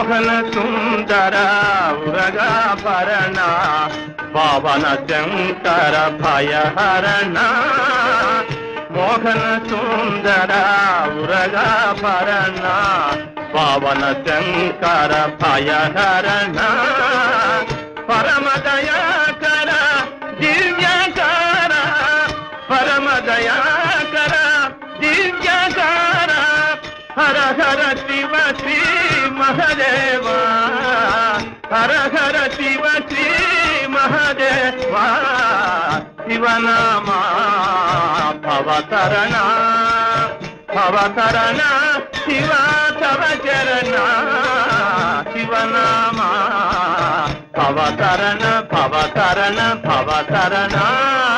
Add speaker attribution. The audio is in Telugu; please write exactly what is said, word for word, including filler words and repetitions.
Speaker 1: మోహన సుందర ఉరగా భరణ పవన శంకర భయహరణ మోహన సుందర ఉరగా భరణ పవన శంకర భయహరణ పరమ దయాకర దివ్యకర పరమ దయాకర దివ్యకర హర హర శివ శ్రీ మహదేవా హర హర శివ శ్రీ మహదేవా శివనామా భవతరణ భవతరణ శివ తవ చరణ శివనామా భవతరణ భవతరణ భవతరణ